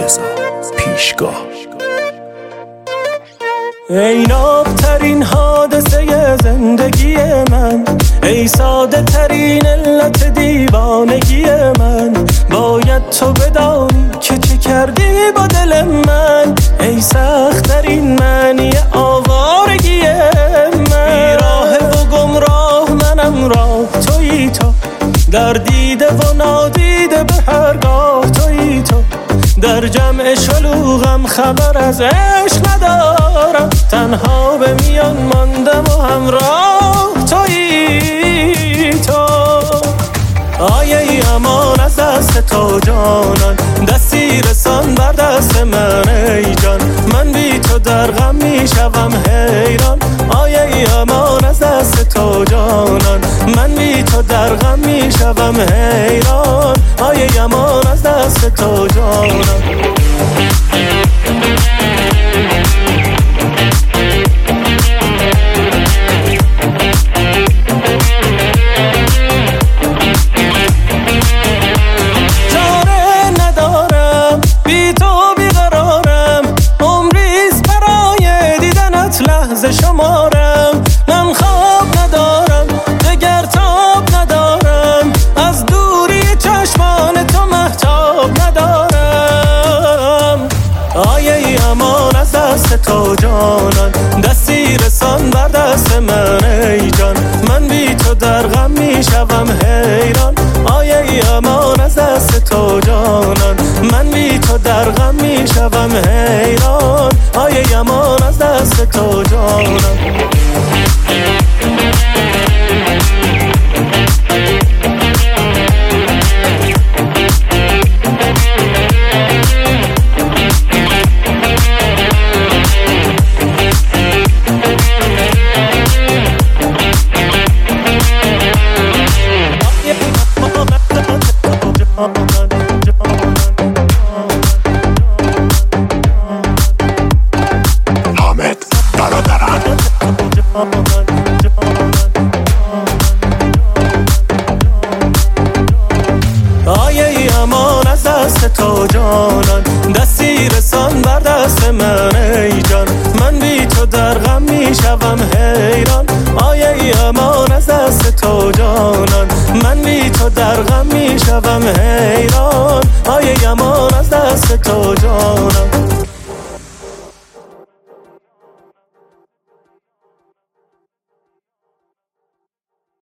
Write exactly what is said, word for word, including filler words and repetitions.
رضا پیشگاه. ای نابترین حادثه زندگی من، ای ساده ترین علت دیوانگی من، باید تو بدانی که چه کردی با دل من، ای سخت ترین معنی آوارگی من. بیراه و گمراه منم راه تویی تو، در دیده و نادیده به هرگاه تویی تو، در جمع شلوغم خبر از عشق ندارم، تنها به میان ماندم و همراه تویی تو. آیه ای امان از دست تو جانان، دستی رسان بر دست من ای جان، من بی تو در غم می شوم حیران. آیه ای امان از دست تو جانان، من بی تو در غم می شوم حیران. آیه ای امان از دست تو جانان. شمارم من خواب ندارم، دگر تاب ندارم، از دوری چشمان تو مهتاب ندارم. آیه ای امان از دست تو جانان، دستی رسان بر دست من ای جان، من بی تو در غم می شوم حیران. آیه ای امان از دست تو جانان، من بی تو در غم می شوم حیران. آیه ای امان از دست تو جانان. آیه ای امان از دست تو جانان، دستی رسان بر دست من ای جان، من بی تو در غم می شوم حیران. آیه ای امان از دست تو جانان، من بی تو در غم می شوم حیران.